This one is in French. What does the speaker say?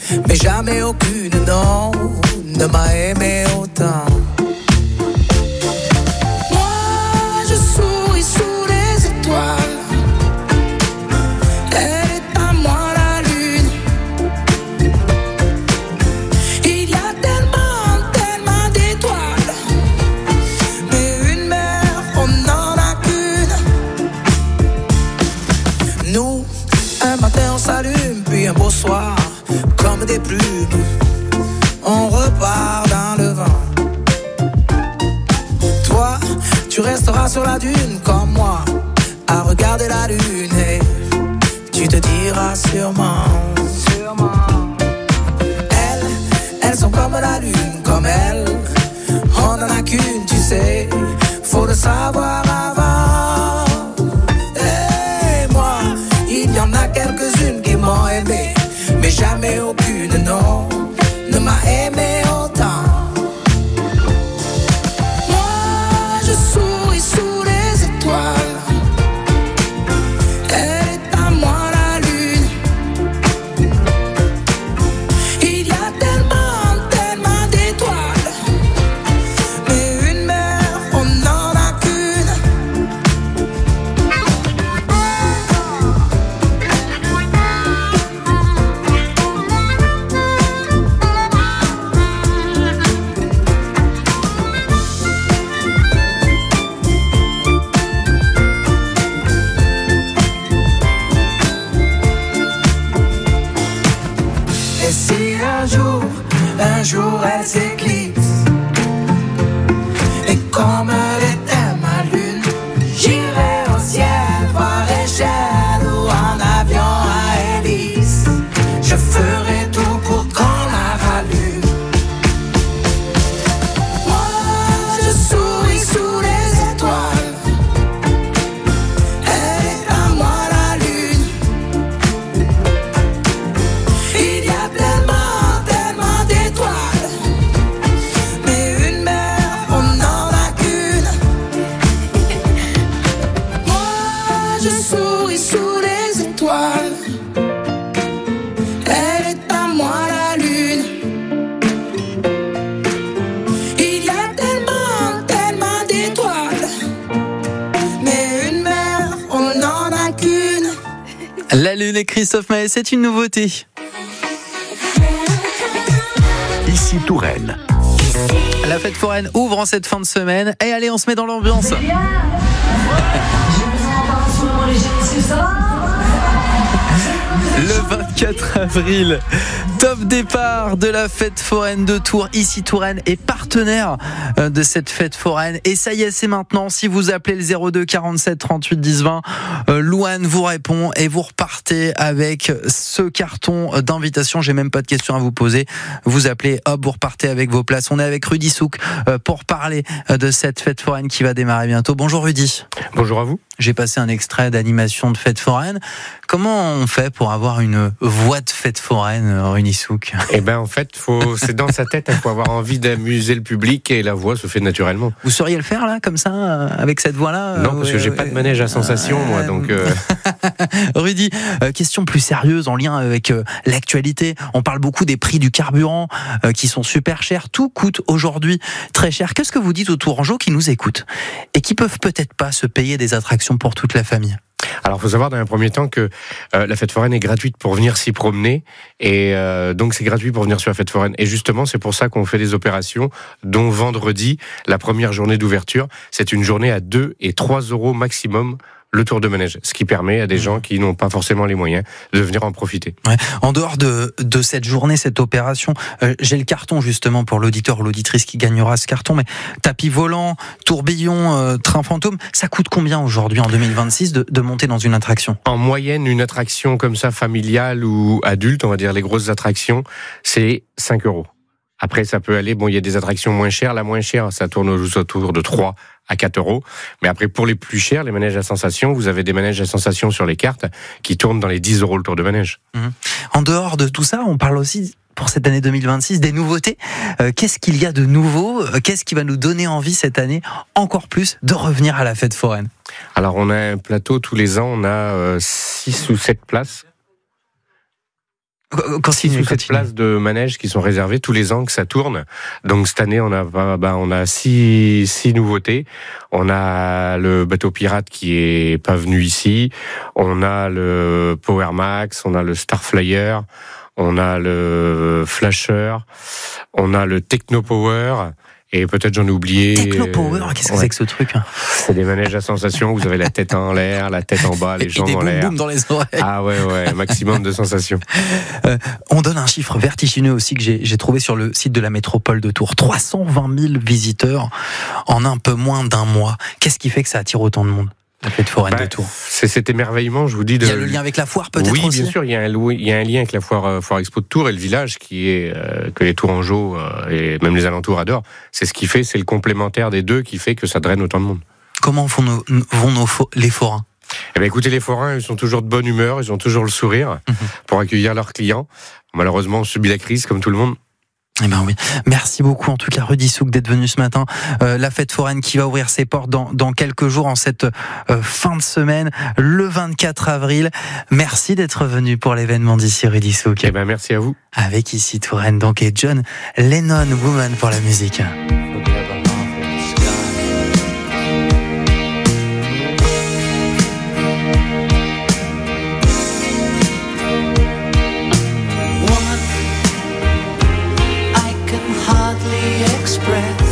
mais jamais aucune, non, ne m'a aimé autant. Moi, je souris sous les étoiles. Un beau soir, comme des plumes, on repart dans le vent. Toi, tu resteras sur la dune comme moi, à regarder la lune et tu te diras sûrement. Elles sont comme la lune, comme elle. On n'en a qu'une, tu sais, faut le savoir avant. Et moi, il y en a quelques-unes qui m'ont aimé, mais jamais aucune, non, ne m'a aimé autant. Moi, je souris sous les étoiles. Elle est à moi la lune. Il y a tellement, tellement d'étoiles, mais une mère, on n'en a qu'une. Et si un jour elle s'éclipse, et comme elle était ma lune, j'irai au ciel voir échelle ou en avion à hélice. Je ferai tout pour qu'on la rallume. Moi, je souris sous les étoiles. Elle est à moi la lune. Il y a tellement, tellement d'étoiles, mais une mère, on n'en a qu'une. Moi, je souris sous les étoiles. Elle est à moi la lune. Il y a tellement, tellement d'étoiles, mais une mère, on n'en a qu'une. La Lune et Christophe Maé, c'est une nouveauté. Ici Touraine. La fête foraine ouvre en cette fin de semaine. Et allez, on se met dans l'ambiance. Le 24 avril, top départ de la fête foraine de Tours. Ici Touraine est partenaire de cette fête foraine. Et ça y est, c'est maintenant. Si vous appelez le 02 47 38 10 20, Louane vous répond et vous repartez avec ce carton d'invitation. J'ai même pas de questions à vous poser. Vous appelez, hop, vous repartez avec vos places. On est avec Rudy Souk pour parler de cette fête foraine qui va démarrer bientôt. Bonjour Rudy. Bonjour à vous. J'ai passé un extrait d'animation de fête foraine. Comment on fait pour avoir une voix de fête foraine, Rudy Souk ? Eh ben en fait, c'est dans sa tête, il faut avoir envie d'amuser le public et la voix se fait naturellement. Vous sauriez le faire là, comme ça, avec cette voix-là ? Non, parce que j'ai pas de manège à sensation, moi, donc. Rudy, question plus sérieuse en lien avec l'actualité. On parle beaucoup des prix du carburant qui sont super chers. Tout coûte aujourd'hui très cher. Qu'est-ce que vous dites aux Tourangeaux qui nous écoutent et qui peuvent peut-être pas se payer des attractions pour toute la famille ? Alors, il faut savoir dans un premier temps que la fête foraine est gratuite pour venir s'y promener et donc c'est gratuit pour venir sur la fête foraine. Et justement, c'est pour ça qu'on fait des opérations, dont vendredi, la première journée d'ouverture. C'est une journée à 2 et 3 euros maximum le tour de manège, ce qui permet à des gens qui n'ont pas forcément les moyens de venir en profiter. Ouais. En dehors de cette journée, cette opération, j'ai le carton justement pour l'auditeur ou l'auditrice qui gagnera ce carton, mais tapis volant, tourbillon, train fantôme, ça coûte combien aujourd'hui en 2026 de monter dans une attraction ? En moyenne, une attraction comme ça, familiale ou adulte, on va dire les grosses attractions, c'est 5 euros. Après, ça peut aller, il y a des attractions moins chères. La moins chère, ça tourne autour de 3 à 4 euros. Mais après, pour les plus chers, les manèges à sensation, vous avez des manèges à sensation sur les cartes qui tournent dans les 10 euros le tour de manège. En dehors de tout ça, on parle aussi, pour cette année 2026, des nouveautés. Qu'est-ce qu'il y a de nouveau ? Qu'est-ce qui va nous donner envie cette année, encore plus, de revenir à la fête foraine ? Alors, on a un plateau tous les ans, on a 6 ou 7 places. Continue. 6 ou 7 places de manège qui sont réservées tous les ans que ça tourne. Donc cette année, on a 6 nouveautés. On a le bateau pirate qui est pas venu ici. On a le Power Max, on a le Starflyer, on a le Flasher, on a le Techno Power. Et peut-être j'en ai oublié. Techno Power, qu'est-ce que c'est que ce truc? C'est des manèges à sensation où vous avez la tête en l'air, la tête en bas, les jambes en l'air. Et des boum boum dans les oreilles. Ah ouais, maximum de sensations. On donne un chiffre vertigineux aussi que j'ai trouvé sur le site de la métropole de Tours. 320 000 visiteurs en un peu moins d'un mois. Qu'est-ce qui fait que ça attire autant de monde, la fête foraine de Tours? C'est cet émerveillement, je vous dis. Il y a le lien avec la foire, peut-être aussi. Oui, bien sûr, il y a un lien avec la foire expo de Tours et le village qui est que les Tourangeaux et même les alentours adorent. C'est ce qui fait, c'est le complémentaire des deux qui fait que ça draine autant de monde. Comment vont les forains? Eh bien, écoutez, les forains, ils sont toujours de bonne humeur, ils ont toujours le sourire pour accueillir leurs clients. Malheureusement, on subit la crise comme tout le monde. Eh ben oui. Merci beaucoup en tout cas Rudy Souk d'être venu ce matin. La fête foraine qui va ouvrir ses portes dans quelques jours en cette fin de semaine, le 24 avril. Merci d'être venu pour l'événement d'ici Rudy Souk. Eh ben merci à vous. Avec ici Touraine donc et John Lennon Woman pour la musique. Express